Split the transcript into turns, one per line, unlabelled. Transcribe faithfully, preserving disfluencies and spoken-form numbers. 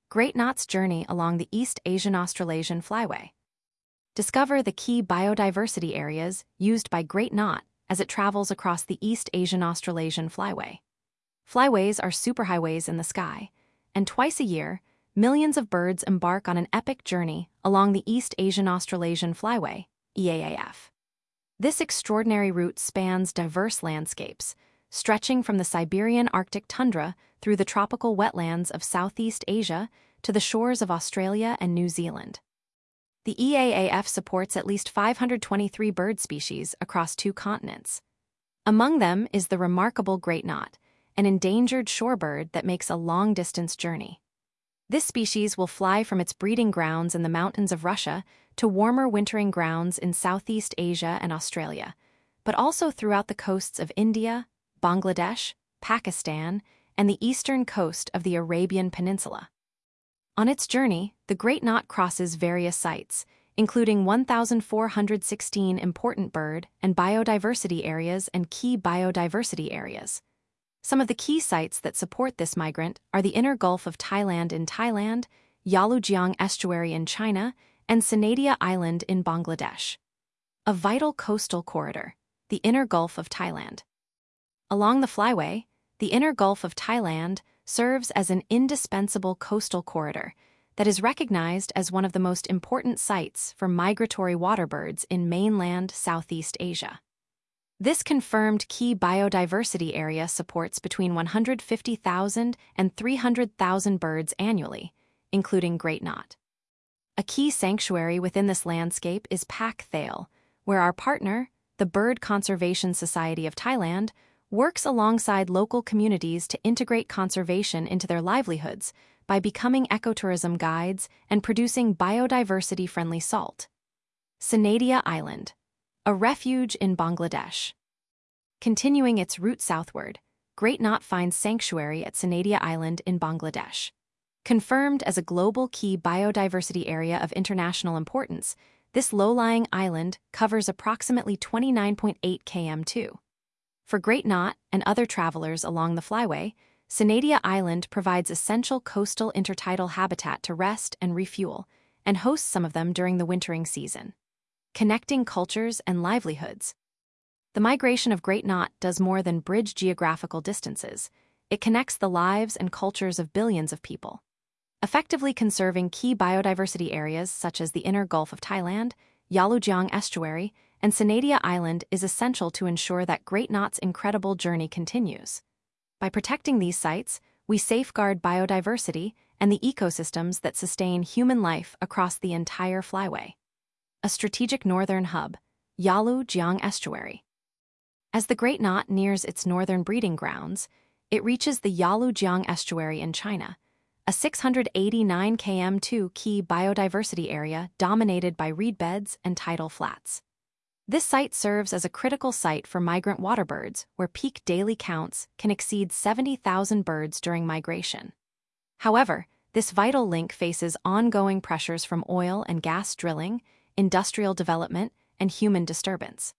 Great Knot's journey along the East Asian Australasian Flyway. Discover the key biodiversity areas used by Great Knot as it travels across the East Asian Australasian Flyway. Flyways are superhighways in the sky, and twice a year, millions of birds embark on an epic journey along the East Asian Australasian Flyway, E A A F. This extraordinary route spans diverse landscapes, stretching from the Siberian Arctic tundra through the tropical wetlands of Southeast Asia to the shores of Australia and New Zealand. The E A A F supports at least five hundred twenty-three bird species across two continents. Among them is the remarkable Great Knot, an endangered shorebird that makes a long-distance journey. This species will fly from its breeding grounds in the mountains of Russia to warmer wintering grounds in Southeast Asia and Australia, but also throughout the coasts of India, Bangladesh, Pakistan, and the eastern coast of the Arabian Peninsula. On its journey, the Great Knot crosses various sites, including one thousand four hundred sixteen important bird and biodiversity areas and key biodiversity areas. Some of the key sites that support this migrant are the Inner Gulf of Thailand in Thailand, Yalujiang Estuary in China, and Sanadia Island in Bangladesh. A vital coastal corridor, the Inner Gulf of Thailand. Along the flyway, the Inner Gulf of Thailand serves as an indispensable coastal corridor that is recognized as one of the most important sites for migratory waterbirds in mainland Southeast Asia. This confirmed key biodiversity area supports between one hundred fifty thousand and three hundred thousand birds annually, including Great Knot. A key sanctuary within this landscape is Pak Thale, where our partner, the Bird Conservation Society of Thailand, works alongside local communities to integrate conservation into their livelihoods by becoming ecotourism guides and producing biodiversity-friendly salt. Sanadia Island, a refuge in Bangladesh. Continuing its route southward, Great Knot finds sanctuary at Sanadia Island in Bangladesh. Confirmed as a global key biodiversity area of international importance, this low-lying island covers approximately twenty-nine point eight kilometers. For Great Knot and other travelers along the flyway, Sanadia Island provides essential coastal intertidal habitat to rest and refuel, and hosts some of them during the wintering season. Connecting cultures and livelihoods. The migration of Great Knot does more than bridge geographical distances. It connects the lives and cultures of billions of people. Effectively conserving key biodiversity areas such as the Inner Gulf of Thailand, Yalujiang Estuary, and Sanadia Island is essential to ensure that Great Knot's incredible journey continues. By protecting these sites, we safeguard biodiversity and the ecosystems that sustain human life across the entire flyway. A strategic northern hub, Yalujiang Estuary. As the Great Knot nears its northern breeding grounds, it reaches the Yalujiang Estuary in China, a six hundred eighty-nine kilometer key biodiversity area dominated by reed beds and tidal flats. This site serves as a critical site for migrant waterbirds where peak daily counts can exceed seventy thousand birds during migration. However, this vital link faces ongoing pressures from oil and gas drilling, industrial development, and human disturbance.